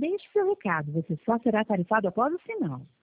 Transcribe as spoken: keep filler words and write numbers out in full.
Deixe seu recado, você só será tarifado após o sinal.